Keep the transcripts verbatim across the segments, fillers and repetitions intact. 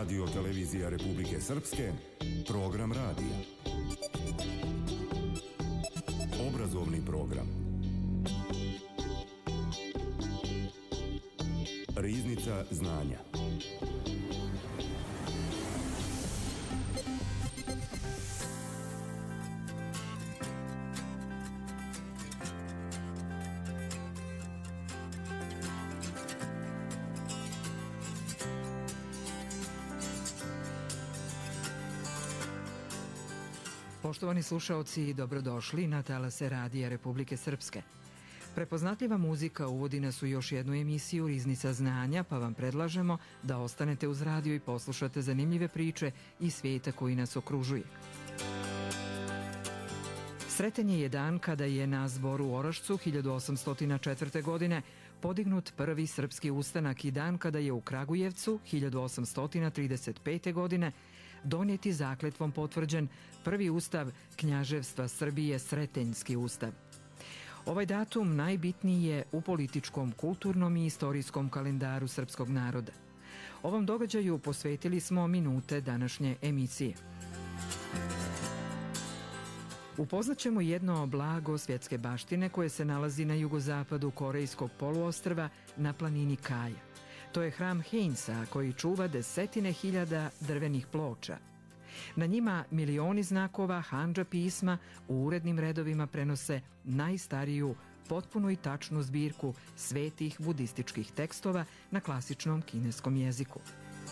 Radio televizija Republike Srpske, program radija. Obrazovni program. Riznica znanja. Poštovani slušaoci, dobrodošli na talase Radija Republike Srpske. Prepoznatljiva muzika uvodi nas u još jednu emisiju Riznica znanja, pa vam predlažemo da ostanete uz radio i poslušate zanimljive priče iz svijeta koji nas okružuje. Sretenje je dan kada je na Zboru u Orašcu hiljadu osamsto četvrte. godine podignut prvi srpski ustanak i dan kada je u Kragujevcu hiljadu osamsto trideset pete. godine donijeti zakletvom potvrđen prvi ustav Knjaževstva Srbije, Sretenjski ustav. Ovaj datum najbitniji je u političkom, kulturnom i istorijskom kalendaru srpskog naroda. Ovom događaju posvetili smo minute današnje emisije. Upoznaćemo jedno blago svjetske baštine koje se nalazi na jugozapadu Korejskog poluostrva na planini Kaja. To je hram Heinsa koji čuva desetine hiljada drvenih ploča. Na njima milioni znakova handža pisma u urednim redovima prenose najstariju, potpunu i tačnu zbirku svetih budističkih tekstova na klasičnom kineskom jeziku.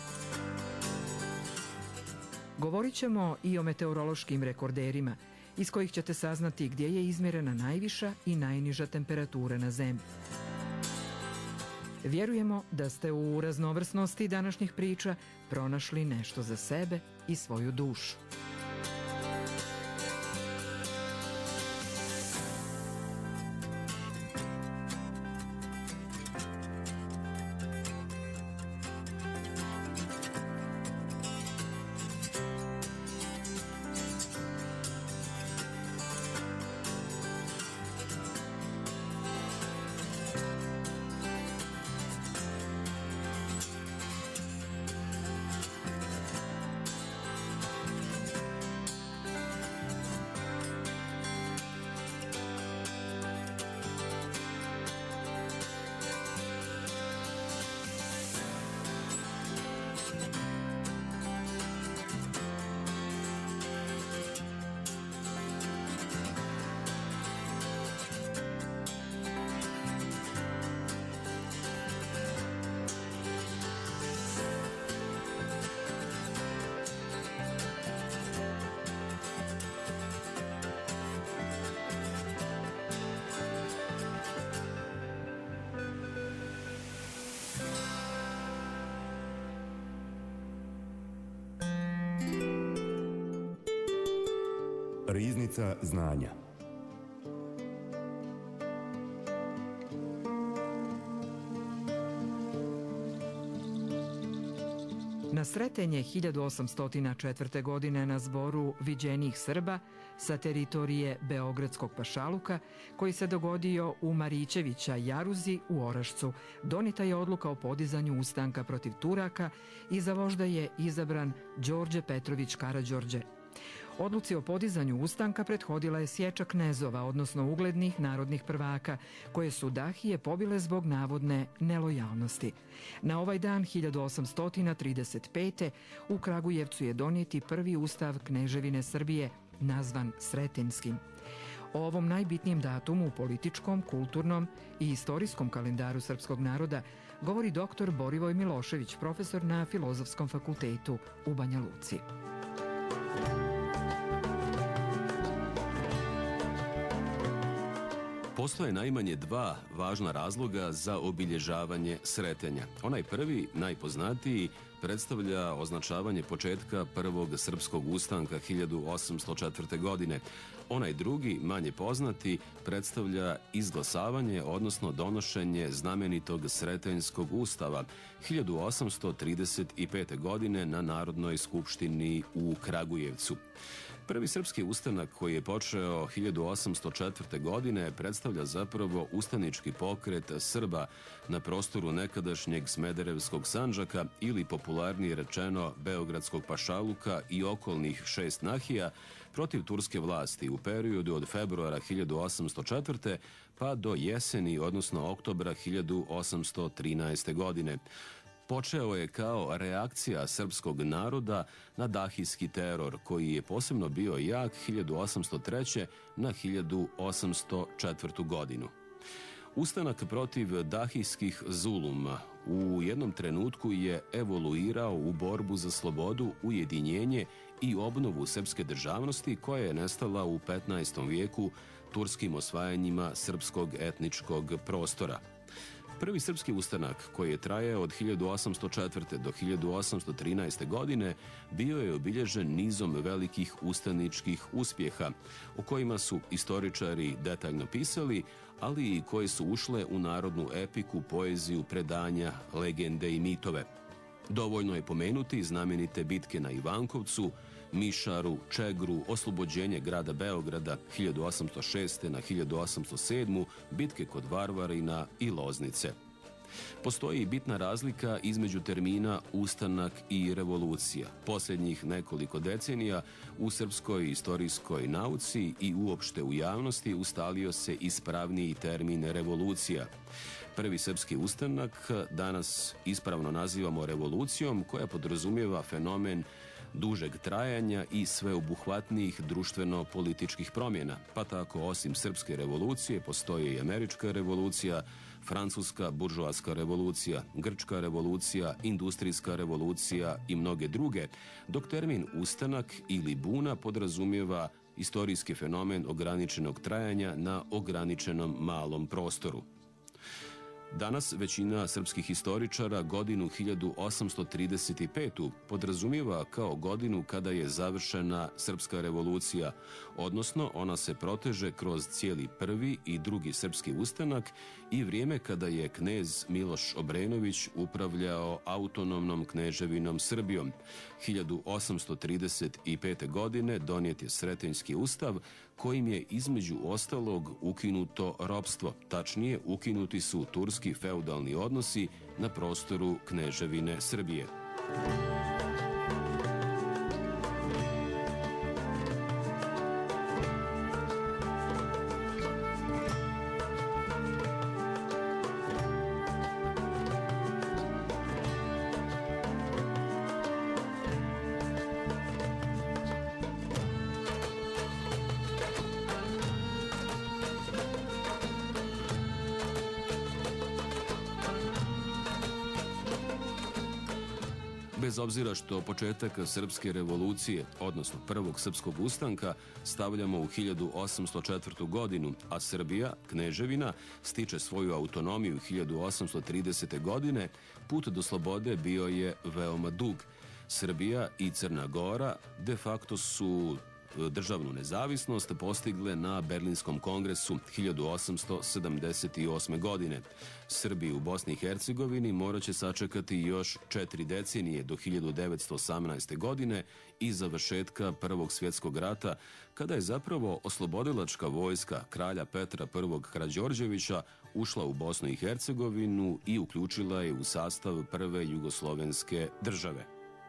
Govorit ćemo i o meteorološkim rekorderima, iz kojih ćete saznati gdje je izmjerena najviša i najniža temperatura na zemlji. Vjerujemo da ste u raznovrsnosti današnjih priča pronašli nešto za sebe i svoju dušu. Riznica znanja. Na Sretenje hiljadu osamsto četvrte. godine na Zboru viđenih Srba sa teritorije Beogradskog pašaluka, koji se dogodio u Marićevića Jaruzi u Orašcu, donita je odluka o podizanju ustanka protiv Turaka i za vožda je izabran Đorđe Petrović Karađorđe. Odluci o podizanju ustanka prethodila je sječa knezova, odnosno uglednih narodnih prvaka, koje su Dahije pobile zbog navodne nelojalnosti. Na ovaj dan hiljadu osamsto trideset pete. u Kragujevcu je donijeti prvi ustav Kneževine Srbije, nazvan Sretenjskim. O ovom najbitnijem datumu u političkom, kulturnom i istorijskom kalendaru srpskog naroda govori doktor Borivoj Milošević, profesor na Filozofskom fakultetu u Banja Luci. Postoje najmanje dva važna razloga za obilježavanje Sretenja. Onaj prvi, najpoznatiji, predstavlja označavanje početka prvog srpskog ustanka hiljadu osamsto četvrte. godine. Onaj drugi, manje poznati, predstavlja izglasavanje, odnosno donošenje znamenitog Sretenjskog ustava hiljadu osamsto trideset pete. godine na Narodnoj skupštini u Kragujevcu. Prvi srpski ustanak koji je počeo hiljadu osamsto četvrte. godine predstavlja zapravo ustanički pokret Srba na prostoru nekadašnjeg Smederevskog Sandžaka ili popularnije rečeno Beogradskog pašaluka i okolnih šest nahija protiv turske vlasti u periodu od februara hiljadu osamsto četvrte. pa do jeseni, odnosno oktobra hiljadu osamsto trinaeste. godine. Počeo je kao reakcija srpskog naroda na dahijski teror, koji je posebno bio jak hiljadu osamsto treće. na hiljadu osamsto četvrtu. godinu. Ustanak protiv dahijskih zuluma u jednom trenutku je evoluirao u borbu za slobodu, ujedinjenje i obnovu srpske državnosti koja je nestala u petnaestom vijeku turskim osvajanjima srpskog etničkog prostora. Prvi srpski ustanak, koji je trajao od hiljadu osamsto četvrte. do hiljadu osamsto trinaeste. godine, bio je obilježen nizom velikih ustaničkih uspjeha, o kojima su istoričari detaljno pisali, ali i koje su ušle u narodnu epiku, poeziju, predanja, legende i mitove. Dovoljno je pomenuti znamenite bitke na Ivankovcu, Mišaru, Čegru, oslobođenje grada Beograda hiljadu osamsto šeste. na hiljadu osamsto sedmu. bitke kod Varvarina i Loznice. Postoji bitna razlika između termina ustanak i revolucija. Posljednjih nekoliko decenija u srpskoj istorijskoj nauci i uopšte u javnosti ustalio se ispravniji termin revolucija. Prvi srpski ustanak danas ispravno nazivamo revolucijom, koja podrazumijeva fenomen dužeg trajanja i sveobuhvatnijih društveno-političkih promjena, pa tako osim srpske revolucije postoje i američka revolucija, francuska buržoaska revolucija, grčka revolucija, industrijska revolucija i mnoge druge, dok termin ustanak ili buna podrazumijeva istorijski fenomen ograničenog trajanja na ograničenom malom prostoru. Danas većina srpskih historičara godinu hiljadu osamsto trideset petu. podrazumijeva kao godinu kada je završena srpska revolucija, odnosno ona se proteže kroz cijeli prvi i drugi srpski ustanak i vrijeme kada je knez Miloš Obrenović upravljao autonomnom kneževinom Srbijom. hiljadu osamsto trideset pete. godine donijet je Sretenjski ustav, kojim je između ostalog ukinuto ropstvo, tačnije ukinuti su turski feudalni odnosi na prostoru kneževine Srbije. Bez obzira što početak srpske revolucije, odnosno prvog srpskog ustanka, stavljamo u hiljadu osamsto četvrtu. godinu, a Srbija, kneževina, stiče svoju autonomiju hiljadu osamsto tridesete. godine, put do slobode bio je veoma dug. Srbija i Crna Gora de facto su državnu nezavisnost postigle na Berlinskom kongresu hiljadu osamsto sedamdeset osme. godine. Srbi u Bosni i Hercegovini morat će sačekati još četiri decenije do hiljadu devetsto osamnaeste. godine i završetka Prvog svjetskog rata, kada je zapravo oslobodilačka vojska kralja Petra prvog. Karađorđevića ušla u Bosnu i Hercegovinu i uključila je u sastav prve jugoslovenske države.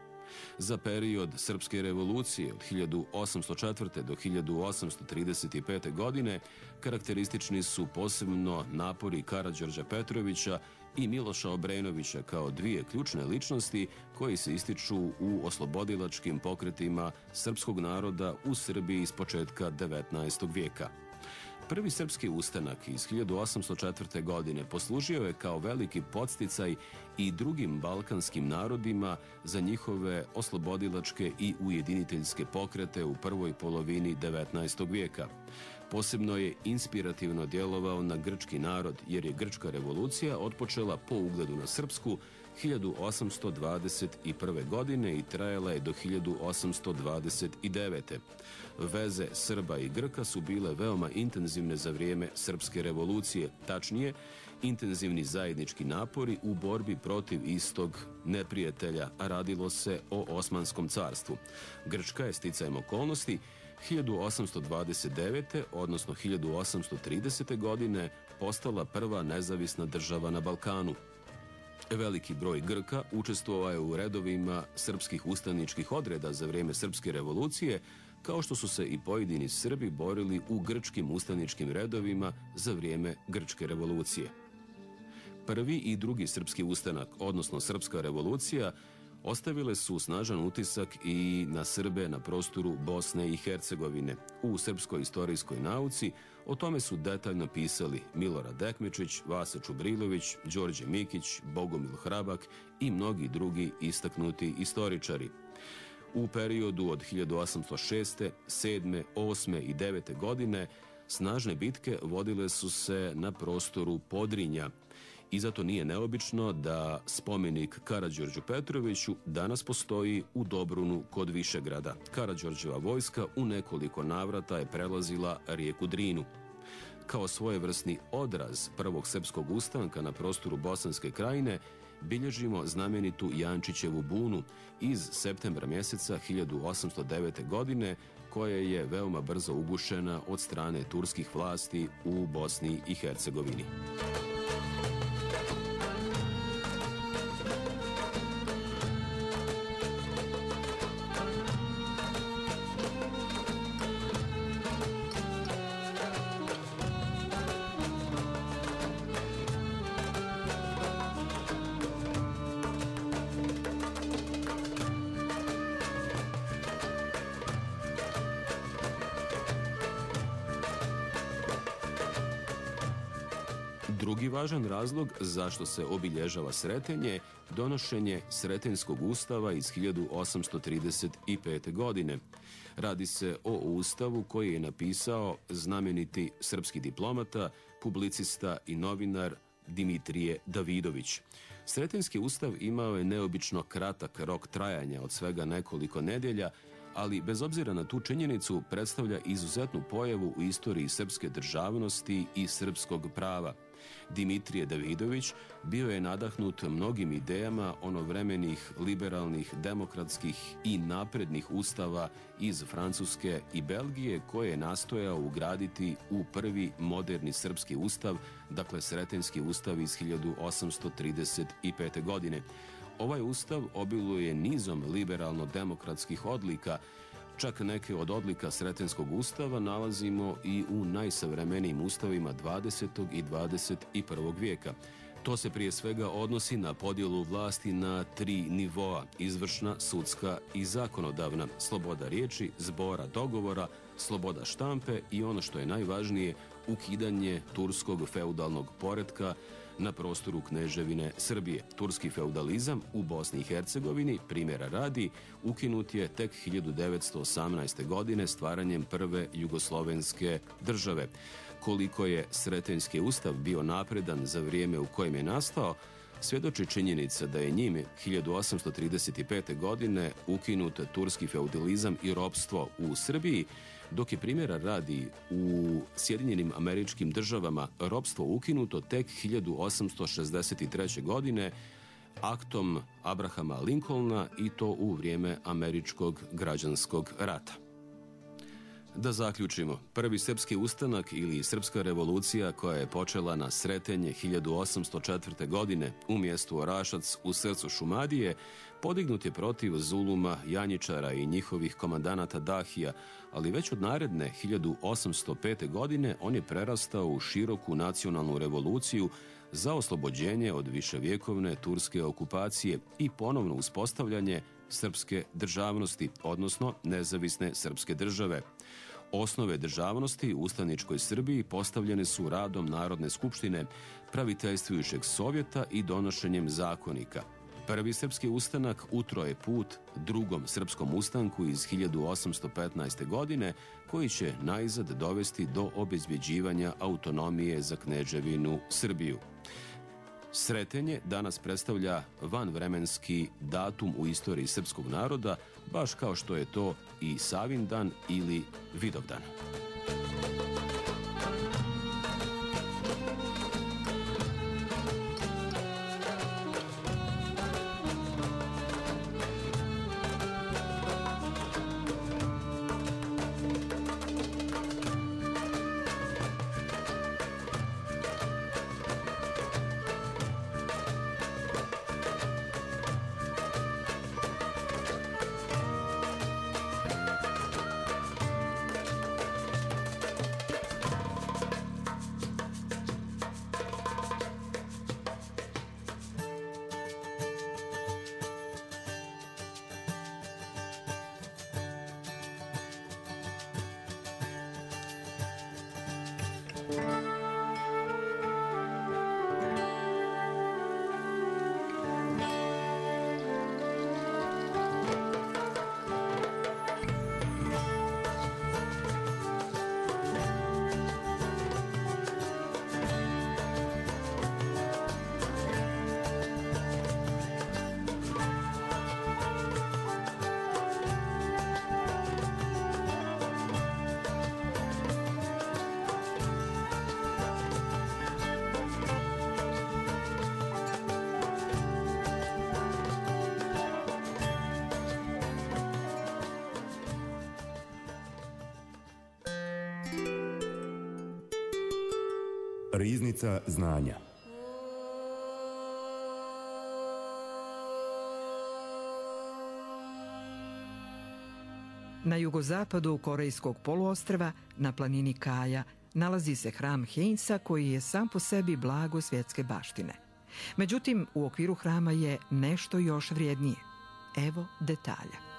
Za period Srpske revolucije od hiljadu osamsto četvrte. do hiljadu osamsto trideset pete. godine karakteristični su posebno napori Karađorđa Petrovića i Miloša Obrenovića kao dvije ključne ličnosti koji se ističu u oslobodilačkim pokretima srpskog naroda u Srbiji s početka devetnaestog vijeka. Prvi srpski ustanak iz hiljadu osamsto četvrte. godine poslužio je kao veliki podsticaj i drugim balkanskim narodima za njihove oslobodilačke i ujediniteljske pokrete u prvoj polovini devetnaestog vijeka. Posebno je inspirativno djelovao na grčki narod, jer je grčka revolucija otpočela po ugledu na srpsku hiljadu osamsto dvadeset prve. godine i trajala je do hiljadu osamsto dvadeset devete. Veze Srba i Grka su bile veoma intenzivne za vrijeme Srpske revolucije, tačnije, intenzivni zajednički napori u borbi protiv istog neprijatelja, a radilo se o Osmanskom carstvu. Grčka je sticajem okolnosti hiljadu osamsto dvadeset devete. odnosno hiljadu osamsto tridesete. godine postala prva nezavisna država na Balkanu. Veliki broj Grka učestvovao je u redovima srpskih ustaničkih odreda za vrijeme Srpske revolucije, kao što su se i pojedini Srbi borili u grčkim ustaničkim redovima za vrijeme Grčke revolucije. Prvi i drugi srpski ustanak, odnosno Srpska revolucija, ostavile su snažan utisak i na Srbe na prostoru Bosne i Hercegovine. U srpskoj istorijskoj nauci o tome su detaljno pisali Milorad Dekmečić, Vasa Čubrilović, Đorđe Mikić, Bogomil Hrabak i mnogi drugi istaknuti istoričari. U periodu od hiljadu osamsto šeste, sedme, osme i devete. godine snažne bitke vodile su se na prostoru Podrinja i zato nije neobično da spomenik Karađorđu Petroviću danas postoji u Dobrunu kod Višegrada. Karađorđeva vojska u nekoliko navrata je prelazila rijeku Drinu. Kao svojevrsni odraz prvog srpskog ustanka na prostoru Bosanske krajine bilježimo znamenitu Jančićevu bunu iz septembra mjeseca hiljadu osamsto devete. godine, koja je veoma brzo ugušena od strane turskih vlasti u Bosni i Hercegovini. Drugi važan razlog zašto se obilježava Sretenje donošenje Sretenjskog ustava iz hiljadu osamsto trideset pete. godine. Radi se o ustavu koji je napisao znameniti srpski diplomata, publicista i novinar Dimitrije Davidović. Sretenjski ustav imao je neobično kratak rok trajanja od svega nekoliko nedelja, ali bez obzira na tu činjenicu predstavlja izuzetnu pojavu u istoriji srpske državnosti i srpskog prava. Dimitrije Davidović bio je nadahnut mnogim idejama onovremenih liberalnih, demokratskih i naprednih ustava iz Francuske i Belgije, koje je nastojao ugraditi u prvi moderni srpski ustav, dakle Sretenjski ustav iz hiljadu osamsto trideset pete. godine. Ovaj ustav obiluje nizom liberalno-demokratskih odlika. Čak neke od odlika Sretenjskog ustava nalazimo i u najsavremenijim ustavima dvadesetog i dvadeset prvog. vijeka. To se prije svega odnosi na podjelu vlasti na tri nivoa: izvršna, sudska i zakonodavna, sloboda riječi, zbora, dogovora, sloboda štampe i ono što je najvažnije, ukidanje turskog feudalnog poretka na prostoru Kneževine Srbije. Turski feudalizam u Bosni i Hercegovini, primjera radi, ukinut je tek hiljadu devetsto osamnaeste. godine stvaranjem prve jugoslovenske države. Koliko je Sretenjski ustav bio napredan za vrijeme u kojem je nastao, svjedoči činjenica da je njime hiljadu osamsto trideset pete. godine ukinut turski feudalizam i ropstvo u Srbiji, dok je primjera radi u Sjedinjenim Američkim Državama ropstvo ukinuto tek hiljadu osamsto šezdeset treće. godine aktom Abrahama Lincolna, i to u vrijeme Američkog građanskog rata. Da zaključimo, prvi srpski ustanak ili srpska revolucija koja je počela na Sretenje hiljadu osamsto četvrte. godine u mjestu Orašac u srcu Šumadije podignut je protiv zuluma Janjičara i njihovih komandanata Dahija, ali već od naredne hiljadu osamsto pete. godine on je prerastao u široku nacionalnu revoluciju za oslobođenje od viševjekovne turske okupacije i ponovno uspostavljanje srpske državnosti, odnosno nezavisne srpske države. Osnove državnosti u ustaničkoj Srbiji postavljene su radom Narodne skupštine, praviteljstvujućeg sovjeta i donošenjem zakonika. Prvi srpski ustanak utro je put drugom srpskom ustanku iz hiljadu osamsto petnaeste. godine, koji će najzad dovesti do obezbjeđivanja autonomije za Kneževinu Srbiju. Sretenje danas predstavlja vanvremenski datum u istoriji srpskog naroda, baš kao što je to i Savindan ili Vidovdan. Riznica znanja. Na jugozapadu Korejskog poluostrva, na planini Kaja, nalazi se hram Heinsa koji je sam po sebi blago svjetske baštine. Međutim, u okviru hrama je nešto još vrijednije. Evo detalja.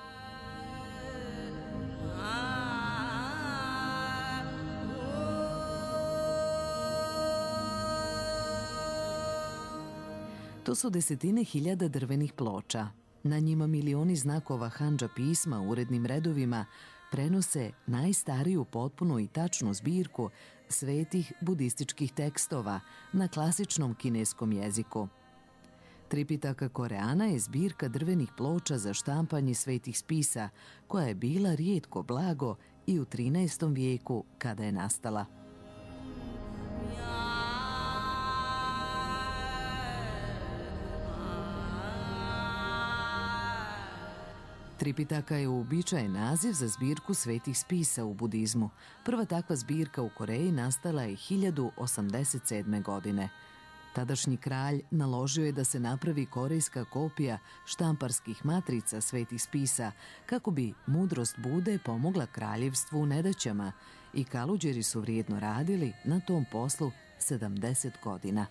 To su desetine hiljada drvenih ploča. Na njima milioni znakova handža pisma u urednim redovima prenose najstariju potpunu i tačnu zbirku svetih budističkih tekstova na klasičnom kineskom jeziku. Tripitaka Koreana je zbirka drvenih ploča za štampanje svetih spisa, koja je bila rijetko blago i u trinaestom vijeku kada je nastala. Tripitaka je uobičajen naziv za zbirku svetih spisa u budizmu. Prva takva zbirka u Koreji nastala je hiljadu osamdeset sedme. godine. Tadašnji kralj naložio je da se napravi korejska kopija štamparskih matrica svetih spisa kako bi mudrost Bude pomogla kraljevstvu u nedaćama i kaluđeri su vrijedno radili na tom poslu sedamdeset godina.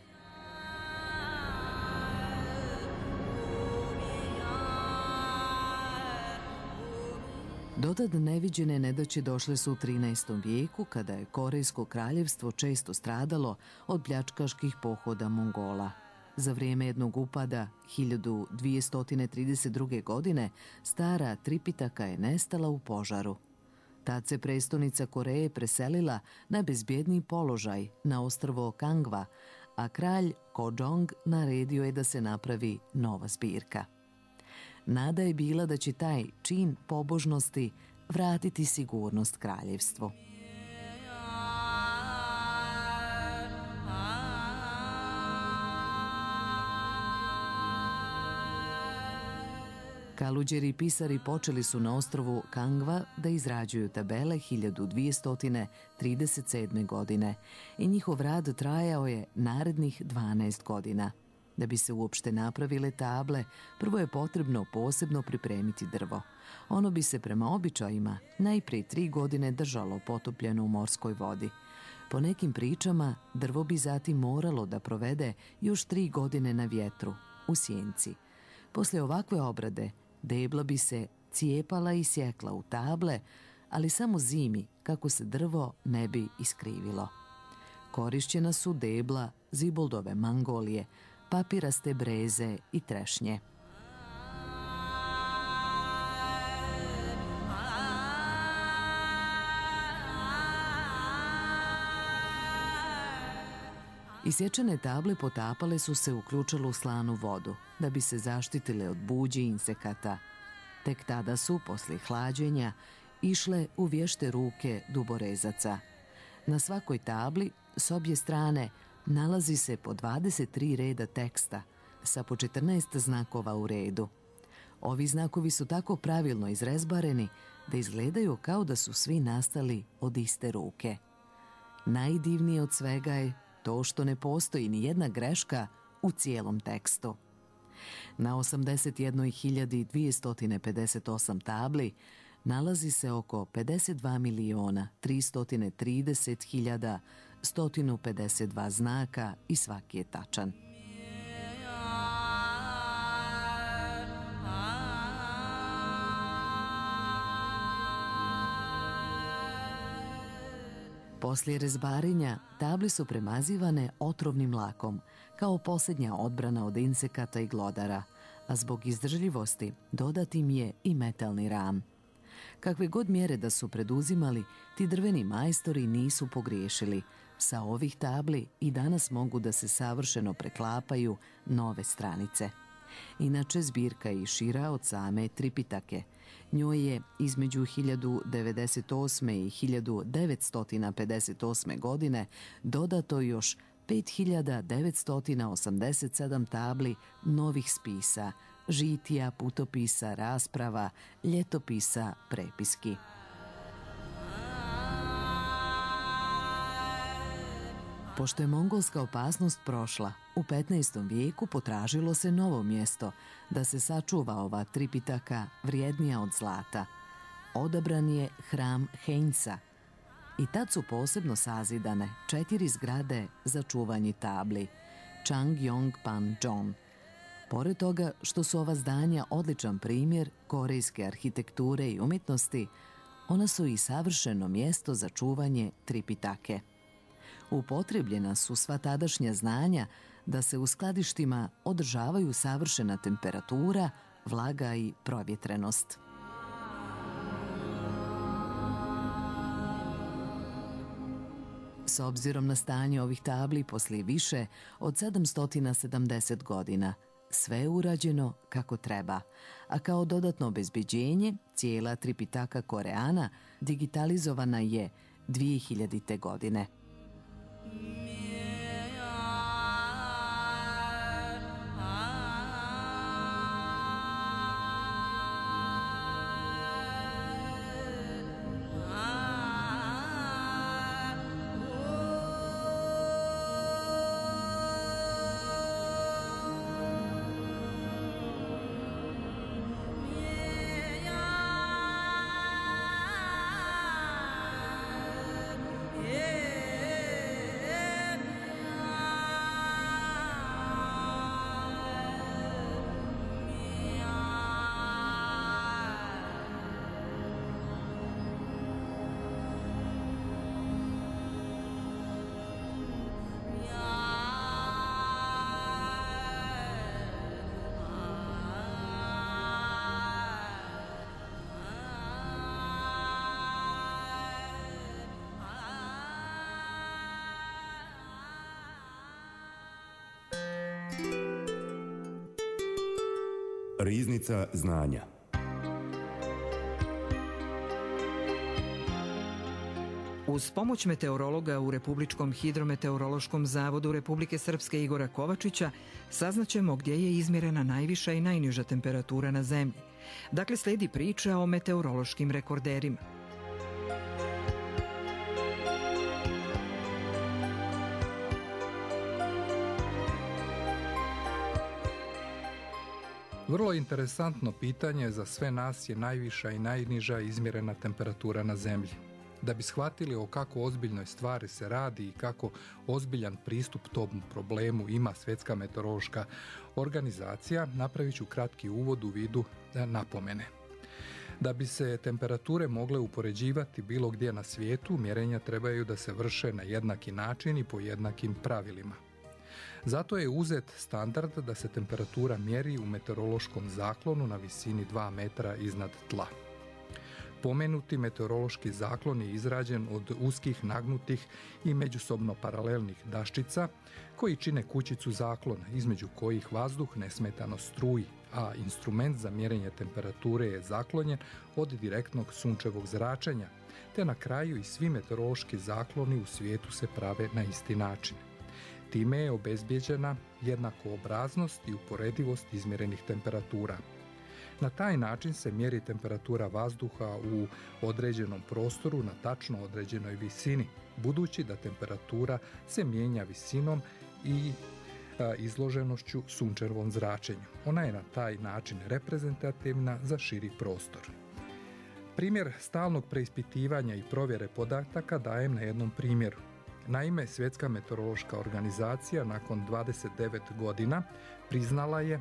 Dotad neviđene nedaće došle su u trinaestom vijeku, kada je Korejsko kraljevstvo često stradalo od pljačkaških pohoda Mongola. Za vrijeme jednog upada hiljadu dvjesto trideset druge. godine stara Tripitaka je nestala u požaru. Tad se prestonica Koreje preselila na bezbjedniji položaj na ostrvo Kangwa, a kralj Kojong naredio je da se napravi nova zbirka. Nada je bila da će taj čin pobožnosti vratiti sigurnost kraljevstvu. Kaluđeri i pisari počeli su na ostrvu Kangwa da izrađuju tabele hiljadu dvjesto trideset sedme. godine i njihov rad trajao je narednih dvanaest godina. Da bi se uopšte napravile table, prvo je potrebno posebno pripremiti drvo. Ono bi se prema običajima najprije tri godine držalo potopljeno u morskoj vodi. Po nekim pričama, drvo bi zatim moralo da provede još tri godine na vjetru, u sjenci. Poslije ovakve obrade, debla bi se cijepala i sjekla u table, ali samo zimi, kako se drvo ne bi iskrivilo. Korišćena su debla ziboldove mangolije, papiraste breze i trešnje. Isječene table potapale su se u ključalu slanu vodu, da bi se zaštitile od buđi i insekata. Tek tada su, poslije hlađenja, išle u vješte ruke duborezaca. Na svakoj tabli, s obje strane, nalazi se po dvadeset tri reda teksta, sa po četrnaest znakova u redu. Ovi znakovi su tako pravilno izrezbareni da izgledaju kao da su svi nastali od iste ruke. Najdivnije od svega je to što ne postoji ni jedna greška u cijelom tekstu. Na osamdeset jedna hiljada dvjesto pedeset osam tabli nalazi se oko pedeset dva miliona tristo trideset hiljada sto pedeset dva znaka i svaki je tačan. Poslije rezbarenja table su premazivane otrovnim lakom, kao posljednja odbrana od insekata i glodara, a zbog izdržljivosti dodat im je i metalni ram. Kakve god mjere da su preduzimali, ti drveni majstori nisu pogriješili. Sa ovih tabli i danas mogu da se savršeno preklapaju nove stranice. Inače, zbirka je i šira od same Tripitake. Njoj je između hiljadu devedeset osme. i hiljadu devetsto pedeset osme. godine dodato još pet hiljada devetsto osamdeset sedam tabli novih spisa, žitija, putopisa, rasprava, ljetopisa, prepiski. Pošto je mongolska opasnost prošla, u petnaestom vijeku potražilo se novo mjesto da se sačuva ova Tripitaka vrijednija od zlata. Odabran je hram Heinsa i tad su posebno sazidane četiri zgrade za čuvanje tabli, Changyong Panjong. Pored toga što su ova zdanja odličan primjer korejske arhitekture i umjetnosti, ona su i savršeno mjesto za čuvanje Tripitake. Upotrebljena su sva tadašnja znanja da se u skladištima održavaju savršena temperatura, vlaga i provjetrenost. S obzirom na stanje ovih tabli poslije više od sedamsto sedamdeset godina, sve je urađeno kako treba, a kao dodatno obezbeđenje cijela Tripitaka Koreana digitalizovana je dvije hiljadite. godine. Riznica znanja. Uz pomoć meteorologa u Republičkom hidrometeorološkom zavodu Republike Srpske Igora Kovačića saznaćemo gdje je izmjerena najviša i najniža temperatura na zemlji. Dakle, slijedi priča o meteorološkim rekorderima. Vrlo interesantno pitanje za sve nas je najviša i najniža izmjerena temperatura na zemlji. Da bi shvatili o kako ozbiljnoj stvari se radi i kako ozbiljan pristup tom problemu ima Svjetska meteorološka organizacija, napravit ću kratki uvod u vidu napomene. Da bi se temperature mogle upoređivati bilo gdje na svijetu, mjerenja trebaju da se vrše na jednaki način i po jednakim pravilima. Zato je uzet standard da se temperatura mjeri u meteorološkom zaklonu na visini dva metra iznad tla. Pomenuti meteorološki zaklon je izrađen od uskih, nagnutih i međusobno paralelnih daščica koji čine kućicu zaklona, između kojih vazduh nesmetano struji, a instrument za mjerenje temperature je zaklonjen od direktnog sunčevog zračenja, te na kraju i svi meteorološki zakloni u svijetu se prave na isti način. Time je obezbijeđena jednakoobraznost i uporedivost izmjerenih temperatura. Na taj način se mjeri temperatura vazduha u određenom prostoru na tačno određenoj visini, budući da temperatura se mijenja visinom i a, izloženošću sunčevom zračenju. Ona je na taj način reprezentativna za širi prostor. Primjer stalnog preispitivanja i provjere podataka dajem na jednom primjeru. Naime, Svjetska meteorološka organizacija nakon dvadeset devet godina priznala je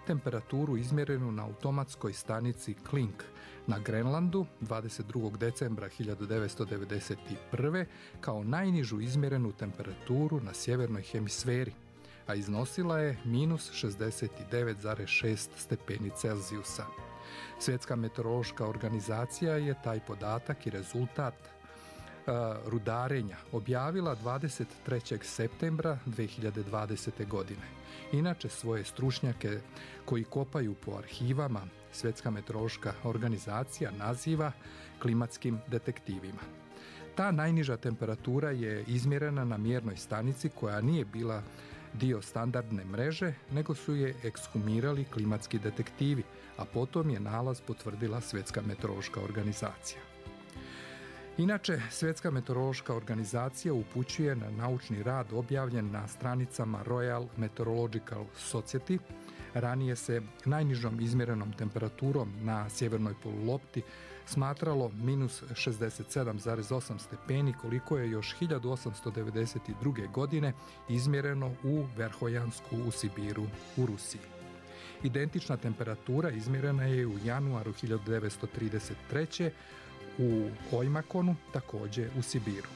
temperaturu izmjerenu na automatskoj stanici Klink na Grenlandu dvadeset drugog decembra hiljadu devetsto devedeset prve. kao najnižu izmjerenu temperaturu na sjevernoj hemisferi, a iznosila je minus šezdeset devet zarez šest stepeni Celzijusa. Svjetska meteorološka organizacija je taj podatak i rezultat uh, rudarenja objavila dvadeset trećeg septembra dve hiljade dvadesete. godine. Inače, svoje stručnjake koji kopaju po arhivama Svjetska meteorološka organizacija naziva klimatskim detektivima. Ta najniža temperatura je izmjerena na mjernoj stanici koja nije bila dio standardne mreže, nego su je ekshumirali klimatski detektivi, a potom je nalaz potvrdila Svjetska meteorološka organizacija. Inače, Svjetska meteorološka organizacija upućuje na naučni rad objavljen na stranicama Royal Meteorological Society. Ranije se najnižom izmjerenom temperaturom na sjevernoj polulopti smatralo minus šezdeset sedam zarez osam stepeni, koliko je još hiljadu osamsto devedeset druge. godine izmjereno u Verhojansku u Sibiru u Rusiji. Identična temperatura izmjerena je u januaru hiljadu devetsto trideset treće. u Ojmakonu, također u Sibiru.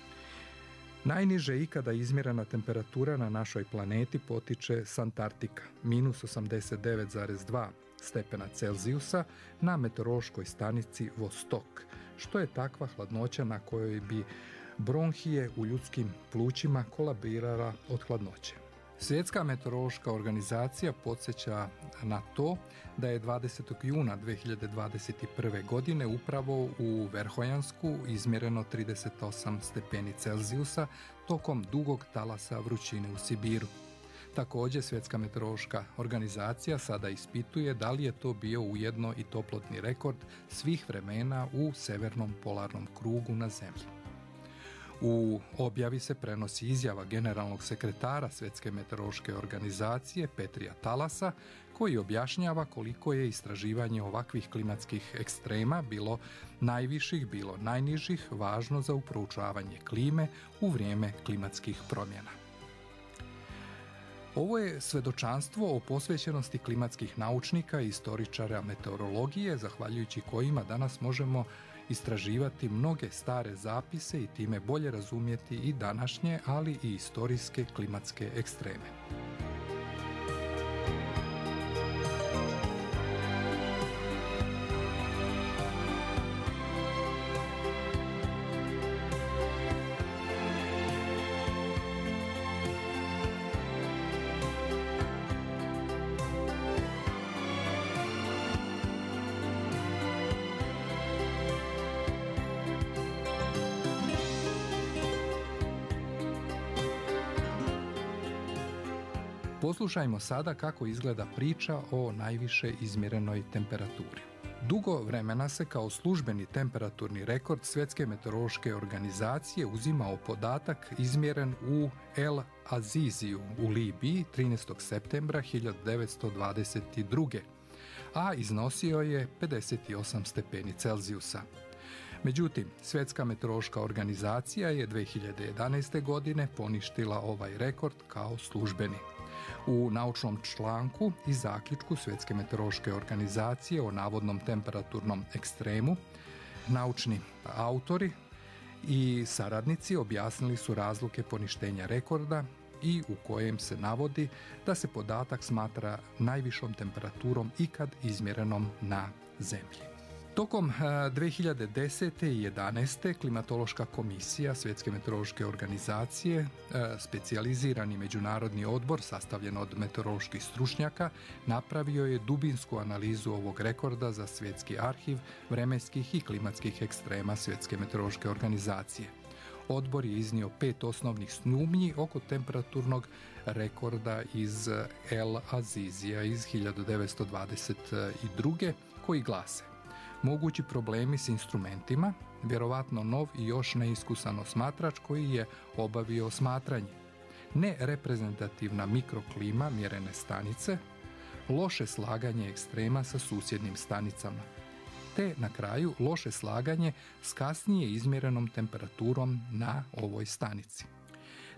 Najniže ikada izmjerena temperatura na našoj planeti potiče s Antarktika, minus osamdeset devet zarez dva stepena Celzijusa na meteorološkoj stanici Vostok, što je takva hladnoća na kojoj bi bronhije u ljudskim plućima kolabirala od hladnoće. Svjetska meteorološka organizacija podsjeća na to da je dvadesetog juna dve hiljade dvadeset prve. godine upravo u Verhojansku izmjereno trideset osam stepeni Celzijusa tokom dugog talasa vrućine u Sibiru. Također, Svjetska meteorološka organizacija sada ispituje da li je to bio ujedno i toplotni rekord svih vremena u severnom polarnom krugu na Zemlji. U objavi se prenosi izjava generalnog sekretara Svjetske meteorološke organizacije Petrija Talasa, koji objašnjava koliko je istraživanje ovakvih klimatskih ekstrema, bilo najviših, bilo najnižih, važno za proučavanje klime u vrijeme klimatskih promjena. Ovo je svedočanstvo o posvećenosti klimatskih naučnika i istoričara meteorologije, zahvaljujući kojima danas možemo istraživati mnoge stare zapise i time bolje razumjeti i današnje, ali i istorijske klimatske ekstreme. Poslušajmo sada kako izgleda priča o najviše izmjerenoj temperaturi. Dugo vremena se kao službeni temperaturni rekord Svjetske meteorološke organizacije uzimao podatak izmjeren u El Aziziju u Libiji trinaestog septembra hiljadu devetsto dvadeset druge. a iznosio je pedeset osam stepeni Celzijusa. Međutim, Svjetska meteorološka organizacija je dve hiljade jedanaeste. godine poništila ovaj rekord kao službeni. U naučnom članku i zaključku Svjetske meteorološke organizacije o navodnom temperaturnom ekstremu, naučni autori i saradnici objasnili su razloge poništenja rekorda i u kojem se navodi da se podatak smatra najvišom temperaturom ikad izmjerenom na Zemlji. Tokom dve hiljade desete. i jedanaeste. klimatološka komisija Svjetske meteorološke organizacije, specijalizirani međunarodni odbor sastavljen od meteoroloških stručnjaka, napravio je dubinsku analizu ovog rekorda za svjetski arhiv vremenskih i klimatskih ekstrema Svjetske meteorološke organizacije. Odbor je iznio pet osnovnih sumnji oko temperaturnog rekorda iz El Azizija iz hiljadu devetsto dvadeset druge. koji glase: mogući problemi s instrumentima, vjerovatno nov i još neiskusan osmatrač koji je obavio osmatranje, nereprezentativna mikroklima mjerene stanice, loše slaganje ekstrema sa susjednim stanicama, te na kraju loše slaganje s kasnije izmjerenom temperaturom na ovoj stanici.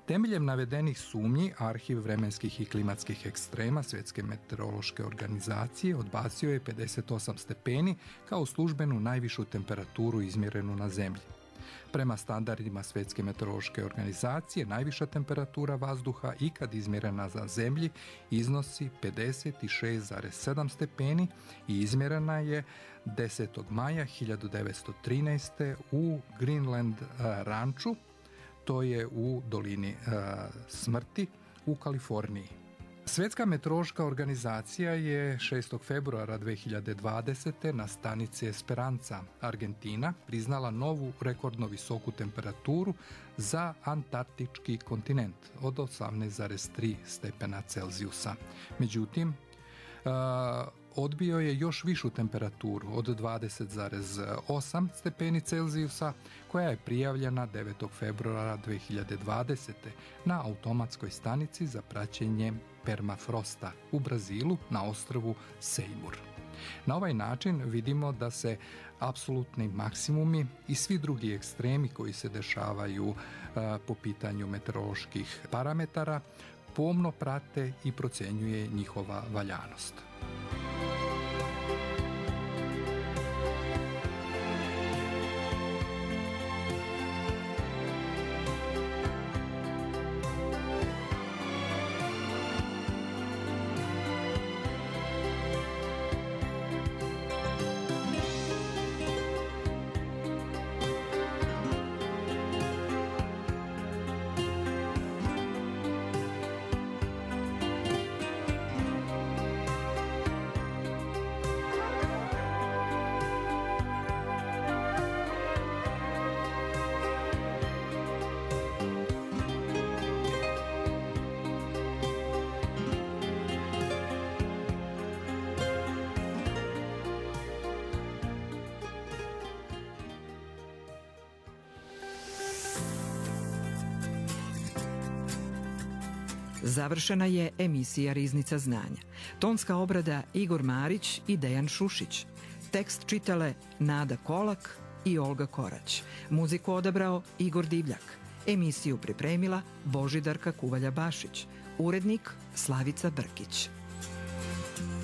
Temeljem navedenih sumnji, Arhiv vremenskih i klimatskih ekstrema Svjetske meteorološke organizacije odbacio je pedeset osam stepeni kao službenu najvišu temperaturu izmjerenu na Zemlji. Prema standardima Svjetske meteorološke organizacije, najviša temperatura vazduha ikad izmjerena na Zemlji iznosi pedeset šest zarez sedam stepeni i izmjerena je desetog maja hiljadu devetsto trinaeste. u Greenland ranču, to je u dolini uh, smrti u Kaliforniji. Svjetska meteorološka organizacija je šestog februara dve hiljade dvadesete. na stanici Esperanza, Argentina, priznala novu rekordno visoku temperaturu za antarktički kontinent od osamnaest zarez tri stepena Celzijusa. Međutim, uh, odbio je još višu temperaturu od dvadeset zarez osam stepeni Celzijusa koja je prijavljena devetog februara dve hiljade dvadesete. na automatskoj stanici za praćenje permafrosta u Brazilu na ostrvu Sejmur. Na ovaj način vidimo da se apsolutni maksimumi i svi drugi ekstremi koji se dešavaju a, po pitanju meteoroloških parametara pomno prate i procjenjuje njihova valjanost. Završena je emisija Riznica znanja. Tonska obrada Igor Marić i Dejan Šušić. Tekst čitale Nada Kolak i Olga Korać. Muziku odabrao Igor Divljak. Emisiju pripremila Božidarka Kuvalja-Bašić. Urednik Slavica Brkić.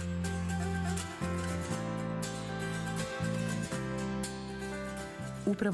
Upravo